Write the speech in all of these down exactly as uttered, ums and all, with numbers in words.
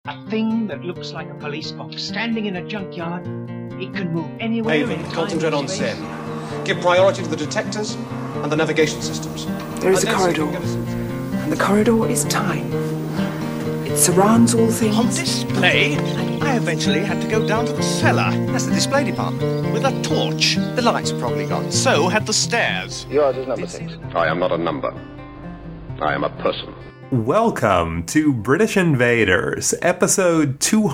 A thing that looks like a police box standing in a junkyard. It can move anywhere. Haven, concentrate on Sen. Give priority to the detectors and the navigation systems. There is a corridor, and the corridor is time. It surrounds all things. On display, I eventually had to go down to the cellar. That's the display department. With a torch. The lights are probably gone. So had the stairs. Yours is number six. I am not a number. I am a person. Welcome to British Invaders, episode two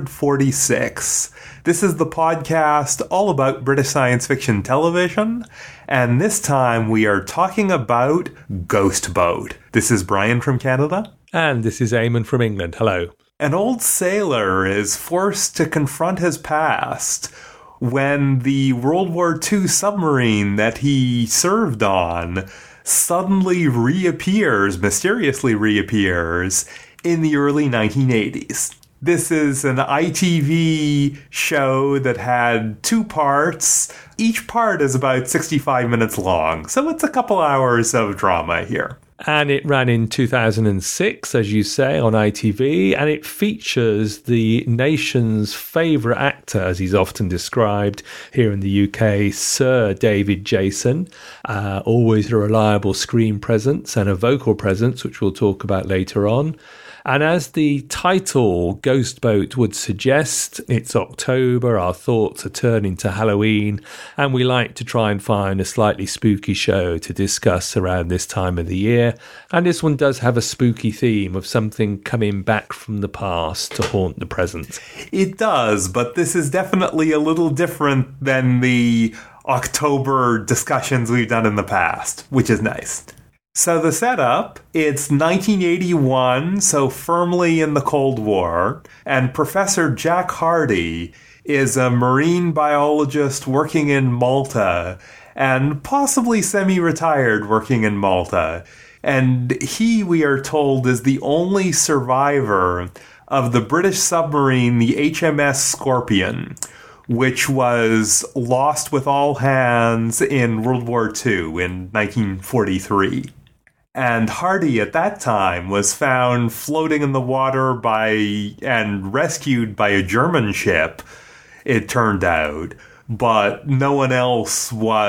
forty-six. This is the podcast all about British science fiction television, and this time we are talking about Ghost Boat. This is Brian from Canada. And this is Eamon from England. Hello. An old sailor is forced to confront his past when the World War Two submarine that he served on suddenly reappears, mysteriously reappears, in the early nineteen eighties. This is an I T V show that had two parts. Each part is about sixty-five minutes long, so it's a couple hours of drama here. And it ran in two thousand six, as you say, on I T V, and it features the nation's favourite actor, as he's often described here in the U K, Sir David Jason. Uh, always a reliable screen presence and a vocal presence, which we'll talk about later on. And as the title Ghost Boat would suggest, it's October, our thoughts are turning to Halloween, and we like to try and find a slightly spooky show to discuss around this time of the year. And this one does have a spooky theme of something coming back from the past to haunt the present. It does, but this is definitely a little different than the October discussions we've done in the past, which is nice. So the setup, it's nineteen eighty-one, so firmly in the Cold War, and Professor Jack Hardy is a marine biologist working in Malta, and possibly semi-retired working in Malta. And he, we are told, is the only survivor of the British submarine, the H M S Scorpion, which was lost with all hands in World War Two in nineteen forty-three. And Hardy at that time was found floating in the water by and rescued by a German ship, it turned out. But no one else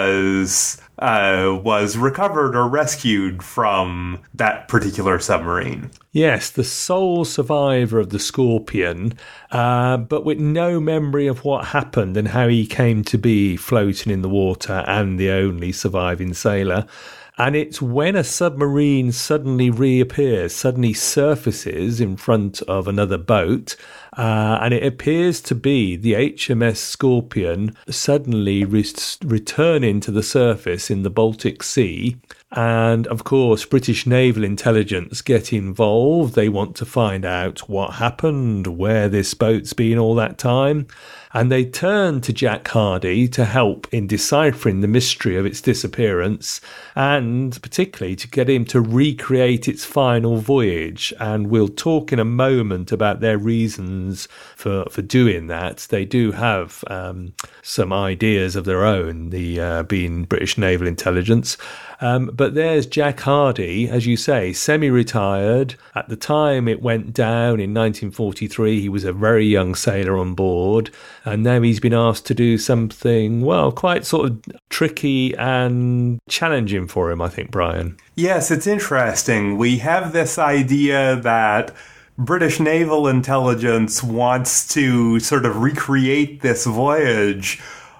was uh, was recovered or rescued from that particular submarine. Yes, the sole survivor of the Scorpion, uh, but with no memory of what happened and how he came to be floating in the water and the only surviving sailor. And it's when a submarine suddenly reappears, suddenly surfaces in front of another boat, uh, and it appears to be the H M S Scorpion suddenly re- returning to the surface in the Baltic Sea. And, of course, British naval intelligence get involved. They want to find out what happened, where this boat's been all that time. And they turn to Jack Hardy to help in deciphering the mystery of its disappearance, and particularly to get him to recreate its final voyage. And we'll talk in a moment about their reasons for, for doing that. They do have um, some ideas of their own, the uh, being British naval intelligence. Um, but there's Jack Hardy, as you say, semi-retired. At the time it went down in nineteen forty-three, he was a very young sailor on board. And now he's been asked to do something, well, quite sort of tricky and challenging for him, I think, Brian. Yes, it's interesting. We have this idea that British naval intelligence wants to sort of recreate this voyage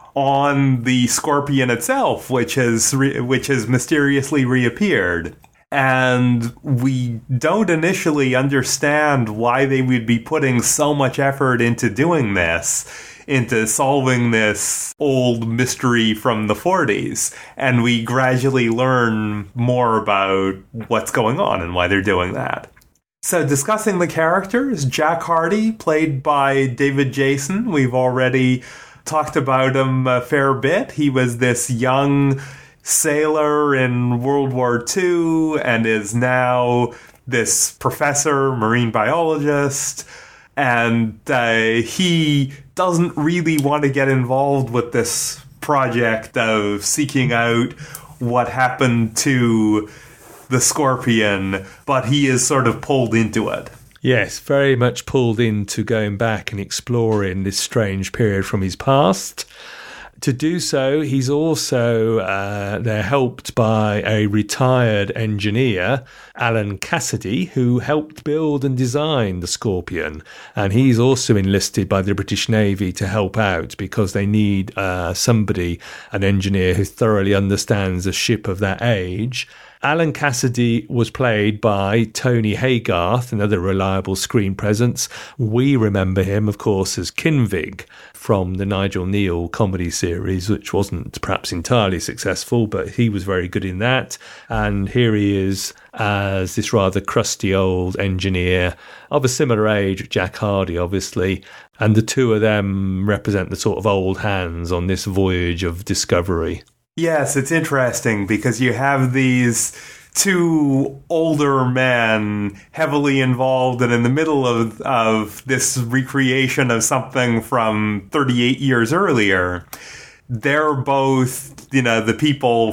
on the Scorpion itself, which has re- which has mysteriously reappeared. And we don't initially understand why they would be putting so much effort into doing this, into solving this old mystery from the forties. And we gradually learn more about what's going on and why they're doing that. So discussing the characters, Jack Hardy, played by David Jason. We've already talked about him a fair bit. He was this young sailor in World War Two and is now this professor, marine biologist. And uh, he doesn't really want to get involved with this project of seeking out what happened to the Scorpion, but he is sort of pulled into it. Yes, very much pulled into going back and exploring this strange period from his past. To do so, he's also, uh, they're helped by a retired engineer, Alan Cassidy, who helped build and design the Scorpion. And he's also enlisted by the British Navy to help out because they need uh, somebody, an engineer who thoroughly understands a ship of that age. Alan Cassidy was played by Tony Haygarth, another reliable screen presence. We remember him, of course, as Kinvig from the Nigel Neal comedy series, which wasn't perhaps entirely successful, but he was very good in that. And here he is as this rather crusty old engineer of a similar age, Jack Hardy, obviously. And the two of them represent the sort of old hands on this voyage of discovery. Yes, it's interesting because you have these two older men heavily involved and in the middle of of this recreation of something from thirty-eight years earlier. They're both, you know, the people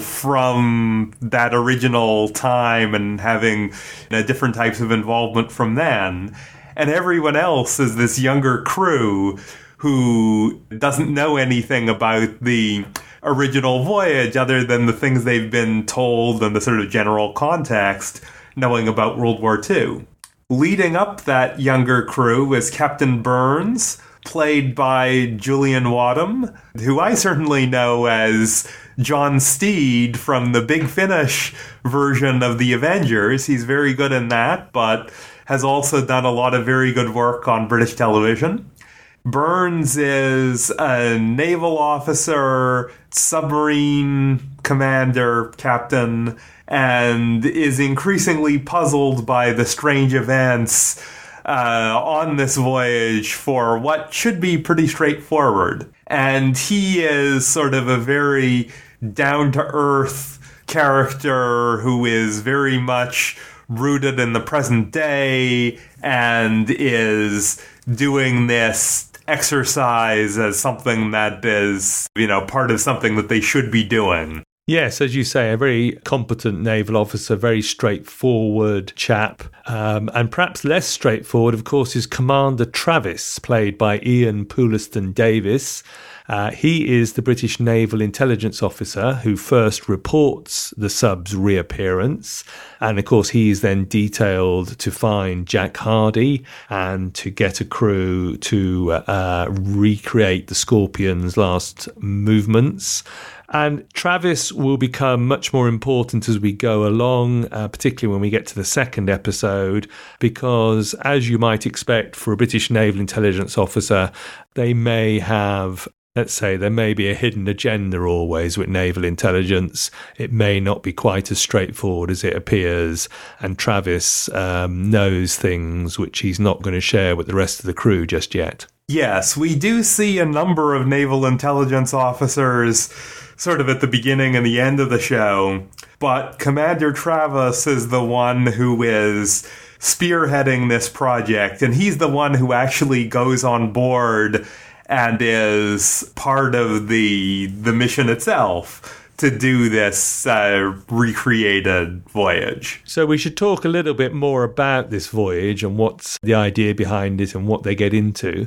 from that original time and having, you know, different types of involvement from then. And everyone else is this younger crew who doesn't know anything about the original voyage other than the things they've been told and the sort of general context knowing about World War Two. Leading up that younger crew is Captain Burns, played by Julian Wadham, who I certainly know as John Steed from the Big Finish version of The Avengers. He's very good in that, but has also done a lot of very good work on British television. Burns is a naval officer, submarine commander, captain, and is increasingly puzzled by the strange events uh, on this voyage for what should be pretty straightforward. And he is sort of a very down-to-earth character who is very much rooted in the present day and is doing this exercise as something that is, you know, part of something that they should be doing. Yes, as you say, a very competent naval officer, very straightforward chap. Um, and perhaps less straightforward, of course, is Commander Travis, played by Ian Pouliston Davis. Uh, he is the British Naval Intelligence Officer who first reports the sub's reappearance. And, of course, he is then detailed to find Jack Hardy and to get a crew to uh, recreate the Scorpion's last movements. And Travis will become much more important as we go along, uh, particularly when we get to the second episode, because, as you might expect for a British Naval Intelligence Officer, they may have, let's say, there may be a hidden agenda always with naval intelligence. It may not be quite as straightforward as it appears, and Travis um, knows things which he's not going to share with the rest of the crew just yet. Yes, we do see a number of naval intelligence officers sort of at the beginning and the end of the show, but Commander Travis is the one who is spearheading this project, and he's the one who actually goes on board and is part of the the mission itself to do this uh, recreated voyage. So we should talk a little bit more about this voyage and what's the idea behind it and what they get into.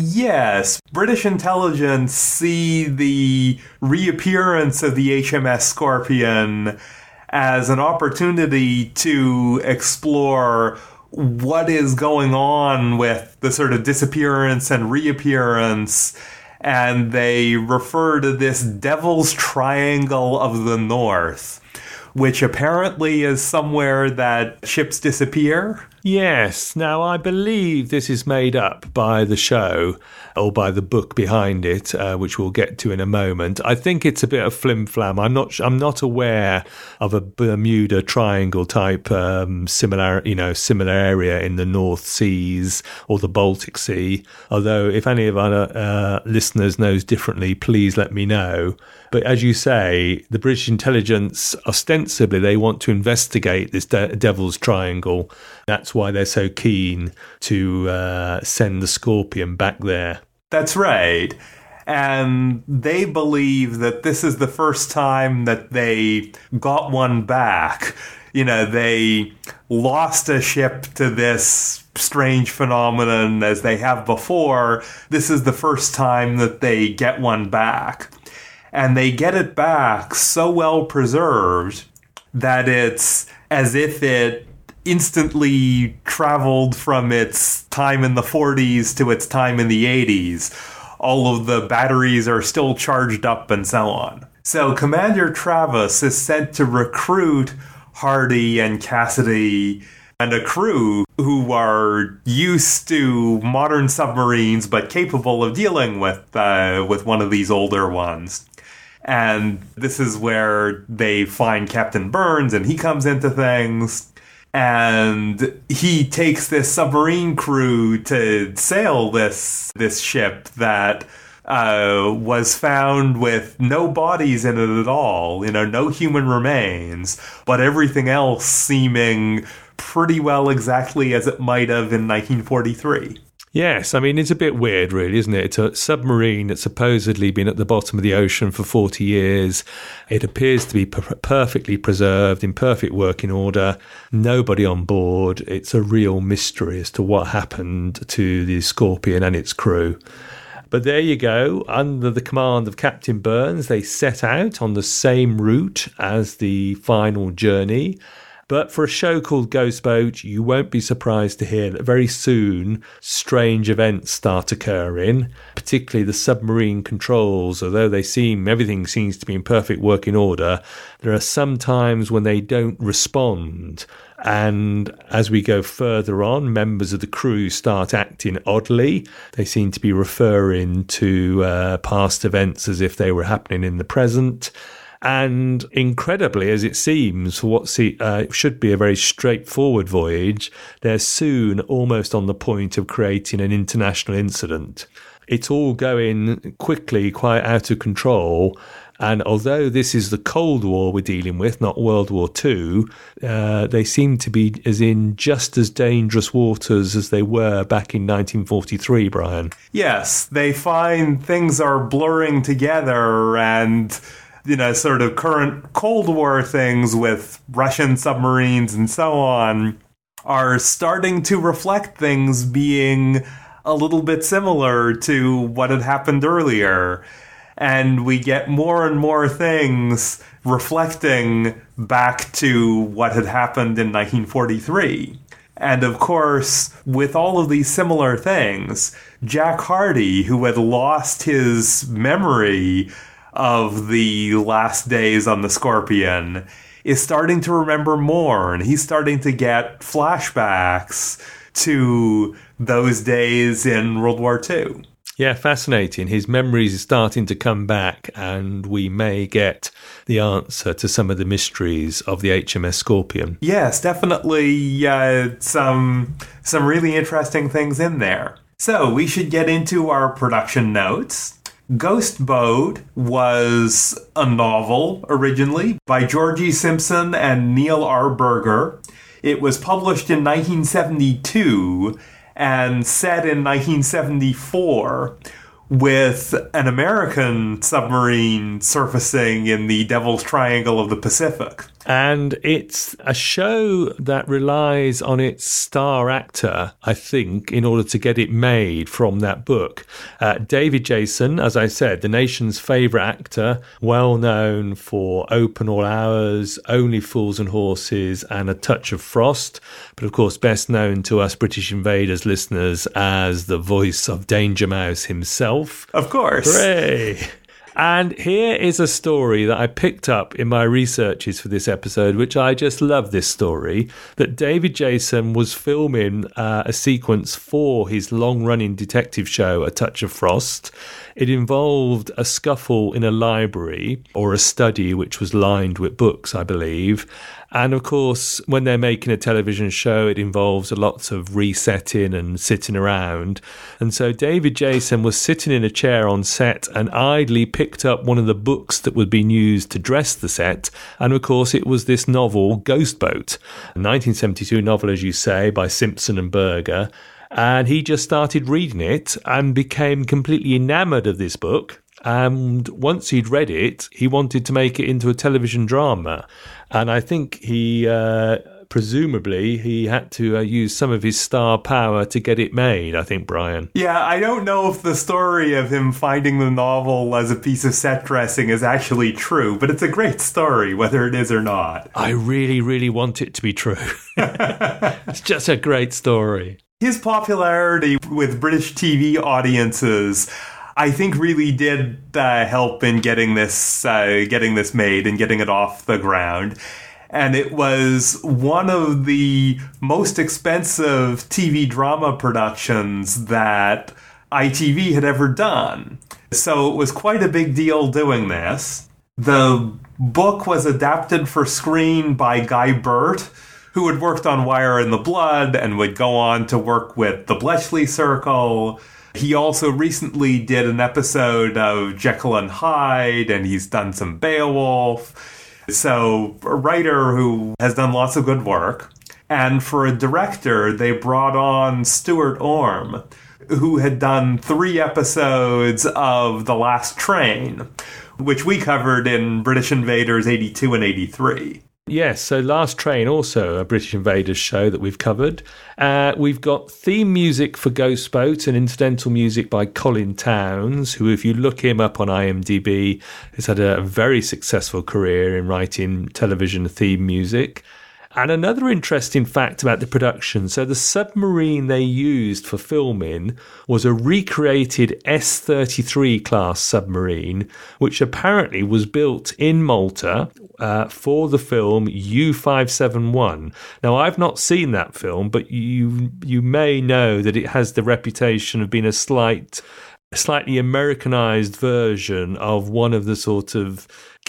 Yes, British intelligence see the reappearance of the H M S Scorpion as an opportunity to explore what is going on with the sort of disappearance and reappearance, and they refer to this Devil's Triangle of the North, which apparently is somewhere that ships disappear. Yes. Now, I believe this is made up by the show or by the book behind it, uh, which we'll get to in a moment. I think it's a bit of flim-flam. I'm not. I'm not aware of a Bermuda Triangle type um, similar, you know, similar area in the North Seas or the Baltic Sea. Although, if any of our uh, listeners knows differently, please let me know. But as you say, the British intelligence, ostensibly, they want to investigate this de- Devil's Triangle. That's why they're so keen to uh, send the Scorpion back there. That's right. And they believe that this is the first time that they got one back. you know, they lost a ship to this strange phenomenon as they have before. This is the first time that they get one back. And they get it back so well preserved that it's as if it instantly traveled from its time in the forties to its time in the eighties. All of the batteries are still charged up and so on. So Commander Travis is sent to recruit Hardy and Cassidy and a crew who are used to modern submarines but capable of dealing with uh, with one of these older ones. And this is where they find Captain Burns, and he comes into things. And he takes this submarine crew to sail this this ship that uh, was found with no bodies in it at all. You know, no human remains, but everything else seeming pretty well exactly as it might have in nineteen forty-three. Yes, I mean, it's a bit weird, really, isn't it? It's a submarine that's supposedly been at the bottom of the ocean for forty years. It appears to be per- perfectly preserved, in perfect working order, nobody on board. It's a real mystery as to what happened to the Scorpion and its crew. But there you go. Under the command of Captain Burns, they set out on the same route as the final journey. But for a show called Ghost Boat, you won't be surprised to hear that very soon strange events start occurring, particularly the submarine controls. Although they seem, everything seems to be in perfect working order, there are some times when they don't respond. And as we go further on, members of the crew start acting oddly. They seem to be referring to uh, past events as if they were happening in the present. And incredibly, as it seems, for what see, uh, should be a very straightforward voyage, they're soon almost on the point of creating an international incident. It's all going quickly, quite out of control. And although this is the Cold War we're dealing with, not World War Two, uh, they seem to be as in just as dangerous waters as they were back in nineteen forty-three, Brian. Yes, they find things are blurring together and, you know, sort of current Cold War things with Russian submarines and so on are starting to reflect things being a little bit similar to what had happened earlier. And we get more and more things reflecting back to what had happened in nineteen forty-three. And of course, with all of these similar things, Jack Hardy, who had lost his memory of the last days on the Scorpion, is starting to remember more, and he's starting to get flashbacks to those days in World War Two. Yeah, fascinating. His memories are starting to come back, and we may get the answer to some of the mysteries of the H M S Scorpion. Yes, definitely uh, some some really interesting things in there. So we should get into our production notes. Ghost Boat was a novel originally by Georgie Simpson and Neil R. Berger. It was published in nineteen seventy-two and set in nineteen seventy-four with an American submarine surfacing in the Devil's Triangle of the Pacific. And it's a show that relies on its star actor, I think, in order to get it made from that book. Uh, David Jason, as I said, the nation's favourite actor, well known for Open All Hours, Only Fools and Horses, and A Touch of Frost. But of course, best known to us British Invaders listeners as the voice of Danger Mouse himself. Of course. Hooray! And here is a story that I picked up in my researches for this episode, which I just love this story, that David Jason was filming uh, a sequence for his long-running detective show, A Touch of Frost. It involved a scuffle in a library or a study which was lined with books, I believe. And of course, when they're making a television show, it involves a lot of resetting and sitting around. And so David Jason was sitting in a chair on set and idly picked up one of the books that was being used to dress the set. And of course, it was this novel, Ghost Boat, a nineteen seventy-two novel, as you say, by Simpson and Berger. And he just started reading it and became completely enamoured of this book. And once he'd read it, he wanted to make it into a television drama. And I think he, uh, presumably, he had to uh, use some of his star power to get it made, I think, Brian. Yeah, I don't know if the story of him finding the novel as a piece of set dressing is actually true, but it's a great story, whether it is or not. I really, really want it to be true. It's just a great story. His popularity with British T V audiences, I think, really did uh, help in getting this uh, getting this made and getting it off the ground. And it was one of the most expensive T V drama productions that I T V had ever done. So it was quite a big deal doing this. The book was adapted for screen by Guy Burt, who had worked on Wire in the Blood and would go on to work with the Bletchley Circle. He also recently did an episode of Jekyll and Hyde, and he's done some Beowulf. So, a writer who has done lots of good work. And for a director, they brought on Stuart Orme, who had done three episodes of The Last Train, which we covered in British Invaders eighty-two and eighty-three. Yes, so Last Train, also a British Invaders show that we've covered. Uh, we've got theme music for Ghost Boat and incidental music by Colin Towns, who, if you look him up on IMDb, has had a very successful career in writing television theme music. And another interesting fact about the production, so the submarine they used for filming was a recreated S thirty-three class submarine, which apparently was built in Malta uh, for the film U five seventy-one. Now, I've not seen that film, but you you may know that it has the reputation of being a slight, slightly Americanized version of one of the sort of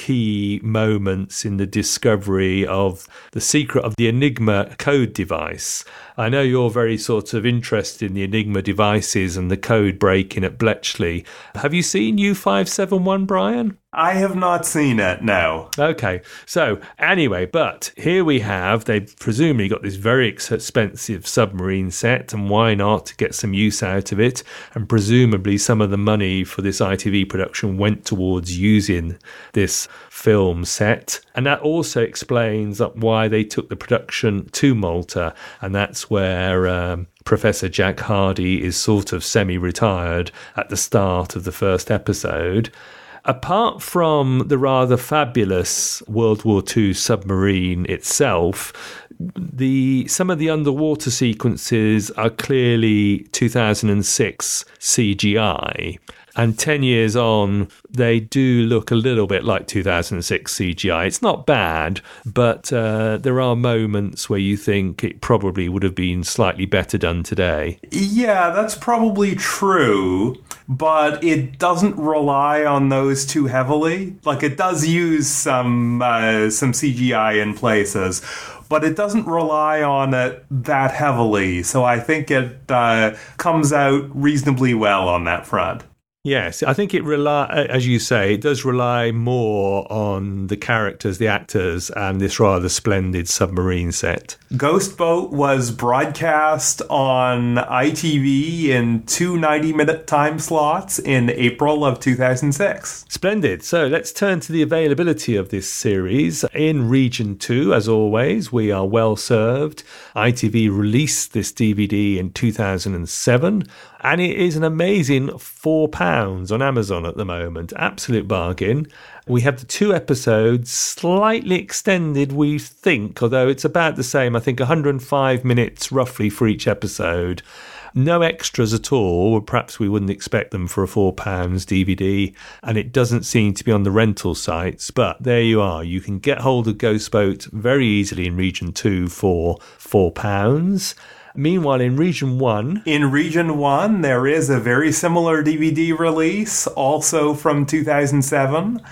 key moments in the discovery of the secret of the Enigma code device. I know you're very sort of interested in the Enigma devices and the code breaking at Bletchley. Have you seen U five seventy-one, Brian? I have not seen it, no. Okay, so anyway, but here we have, they've presumably got this very expensive submarine set, and why not get some use out of it? And presumably some of the money for this I T V production went towards using this film set. And that also explains why they took the production to Malta, and that's where um, Professor Jack Hardy is sort of semi-retired at the start of the first episode. Apart from the rather fabulous World War Two submarine itself, the some of the underwater sequences are clearly two thousand six C G I. And ten years on, they do look a little bit like two thousand six C G I. It's not bad, but uh, there are moments where you think it probably would have been slightly better done today. Yeah, that's probably true, but it doesn't rely on those too heavily. Like, it does use some uh, some C G I in places, but it doesn't rely on it that heavily. So I think it uh, comes out reasonably well on that front. Yes, I think it rely, as you say, it does rely more on the characters, the actors, and this rather splendid submarine set. Ghost Boat was broadcast on I T V in two ninety-minute time slots in April of two thousand six. Splendid. So let's turn to the availability of this series. In Region two, as always, we are well served. I T V released this D V D in two thousand seven. And it is an amazing four pounds on Amazon at the moment. Absolute bargain. We have the two episodes, slightly extended, we think, although it's about the same. I think one hundred five minutes roughly for each episode. No extras at all. Perhaps we wouldn't expect them for a four pounds D V D. And it doesn't seem to be on the rental sites. But there you are. You can get hold of Ghost Boat very easily in Region two for four pounds. Meanwhile, in Region one... In Region one, there is a very similar D V D release, also from two thousand seven,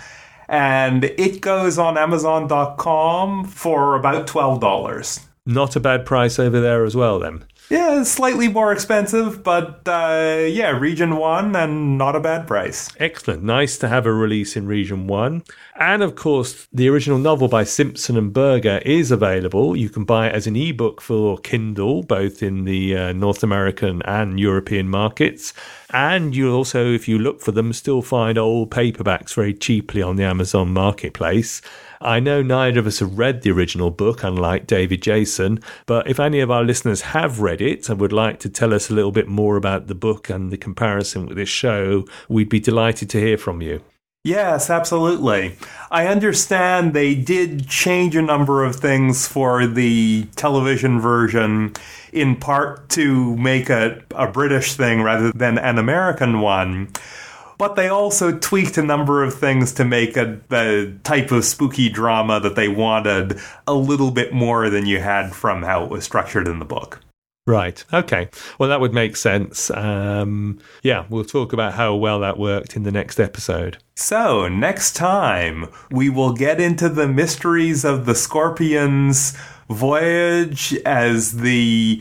and it goes on Amazon dot com for about twelve dollars. Not a bad price over there as well, then. Yeah, slightly more expensive, but uh, yeah, Region one and not a bad price. Excellent. Nice to have a release in Region one. And of course, the original novel by Simpson and Berger is available. You can buy it as an ebook for Kindle, both in the uh, North American and European markets. And you'll also, if you look for them, still find old paperbacks very cheaply on the Amazon marketplace. I know neither of us have read the original book, unlike David Jason, but if any of our listeners have read it and would like to tell us a little bit more about the book and the comparison with this show, we'd be delighted to hear from you. Yes, absolutely. I understand they did change a number of things for the television version, in part to make it a British thing rather than an American one. But they also tweaked a number of things to make a, the type of spooky drama that they wanted a little bit more than you had from how it was structured in the book. Right. Okay. Well, that would make sense. Um, yeah, we'll talk about how well that worked in the next episode. So, next time, we will get into the mysteries of the Scorpion's voyage as the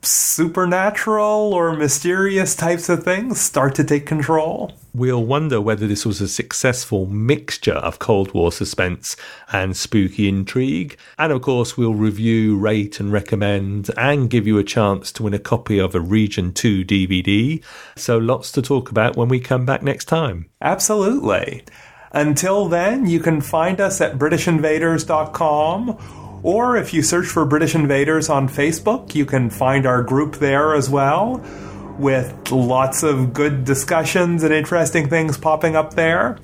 supernatural or mysterious types of things start to take control. We'll wonder whether this was a successful mixture of Cold War suspense and spooky intrigue. And of course, we'll review, rate and recommend and give you a chance to win a copy of a Region two D V D. So lots to talk about when we come back next time. Absolutely. Until then, you can find us at British Invaders dot com. Or if you search for British Invaders on Facebook, you can find our group there as well, with lots of good discussions and interesting things popping up there.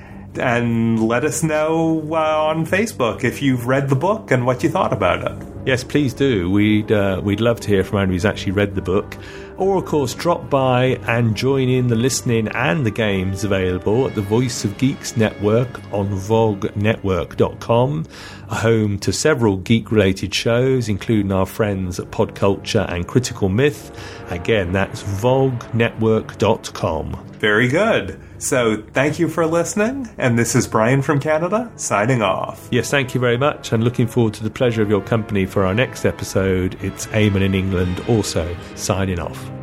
And let us know uh, on Facebook if you've read the book and what you thought about it. Yes, please do. We'd uh, we'd love to hear from anyone who's actually read the book. Or, of course, drop by and join in the listening and the games available at the Voice of Geeks Network on vogue network dot com, a home to several geek-related shows, including our friends at Podculture and Critical Myth. Again, that's vogue network dot com. Very good. So thank you for listening, and this is Brian from Canada, signing off. Yes, thank you very much, and looking forward to the pleasure of your company for our next episode. It's Eamon in England, also signing off.